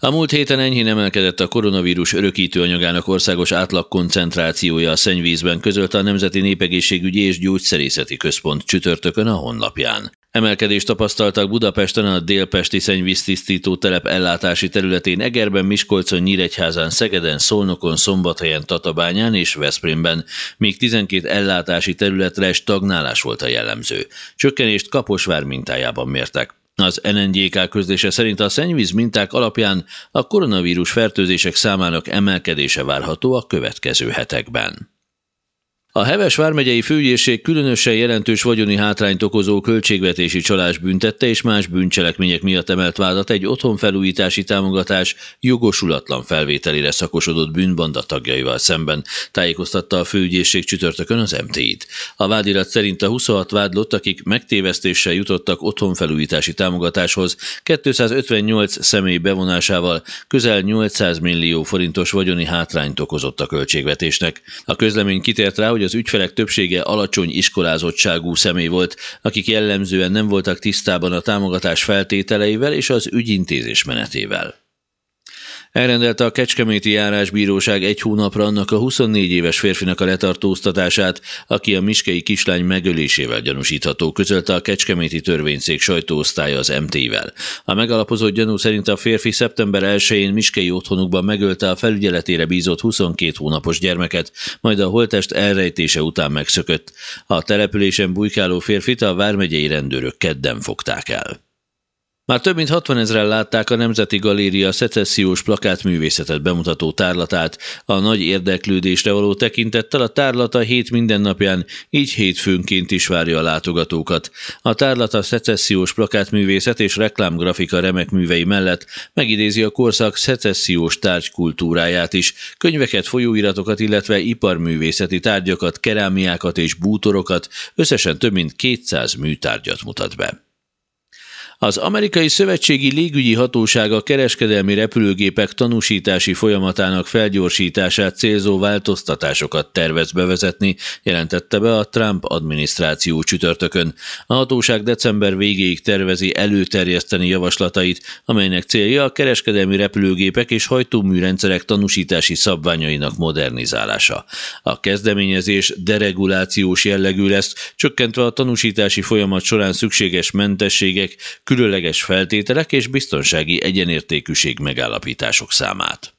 A múlt héten enyhén emelkedett a koronavírus örökítő anyagának országos átlag koncentrációja a szennyvízben, közölte a Nemzeti Népegészségügyi és Gyógyszerészeti Központ csütörtökön a honlapján. Emelkedést tapasztaltak Budapesten, a délpesti szennyvíztisztító telep ellátási területén, Egerben, Miskolcon, Nyíregyházán, Szegeden, Szolnokon, Szombathelyen, Tatabányán és Veszprémben, míg 12 ellátási területre stagnálás volt a jellemző. Csökkenést Kaposvár mintájában mértek. Az NNGK közlése szerint a szennyvíz minták alapján a koronavírus fertőzések számának emelkedése várható a következő hetekben. A Heves vármegyei főügyészség különösen jelentős vagyoni hátrányt okozó költségvetési csalás büntette és más bűncselekmények miatt emelt vádat egy otthonfelújítási támogatás jogosulatlan felvételére szakosodott bűnbanda tagjaival szemben, tájékoztatta a főügyészség csütörtökön az MTI-t. A vádirat szerint a 26 vádlott, akik megtévesztéssel jutottak otthonfelújítási támogatáshoz, 258 személy bevonásával közel 800 millió forintos vagyoni hátrányt okozott a költségvetésnek. A közlemény kitért rá, hogy az ügyfelek többsége alacsony iskolázottságú személy volt, akik jellemzően nem voltak tisztában a támogatás feltételeivel és az ügyintézés menetével. Elrendelte a Kecskeméti Járásbíróság 1 hónapra annak a 24 éves férfinak a letartóztatását, aki a miskei kislány megölésével gyanúsítható, közölte a Kecskeméti Törvényszék sajtóosztálya az MT-vel. A megalapozott gyanú szerint a férfi szeptember 1-én miskei otthonukban megölte a felügyeletére bízott 22 hónapos gyermeket, majd a holttest elrejtése után megszökött. A településen bujkáló férfit a vármegyei rendőrök kedden fogták el. Már több mint 60 000-en látták a Nemzeti Galéria szecessziós plakátművészetet bemutató tárlatát. A nagy érdeklődésre való tekintettel a tárlat a hét mindennapján, így hétfőnként is várja a látogatókat. A tárlat a szecessziós plakátművészet és reklámgrafika remek művei mellett megidézi a korszak szecessziós tárgykultúráját is. Könyveket, folyóiratokat, illetve iparművészeti tárgyakat, kerámiákat és bútorokat, összesen több mint 200 műtárgyat mutat be. Az Amerikai Szövetségi Légügyi Hatóság a kereskedelmi repülőgépek tanúsítási folyamatának felgyorsítását célzó változtatásokat tervez bevezetni, jelentette be a Trump adminisztráció csütörtökön. A hatóság december végéig tervezi előterjeszteni javaslatait, amelynek célja a kereskedelmi repülőgépek és hajtóműrendszerek tanúsítási szabványainak modernizálása. A kezdeményezés deregulációs jellegű lesz, csökkentve a tanúsítási folyamat során szükséges mentességek, különleges feltételek és biztonsági egyenértékűség megállapítások számát.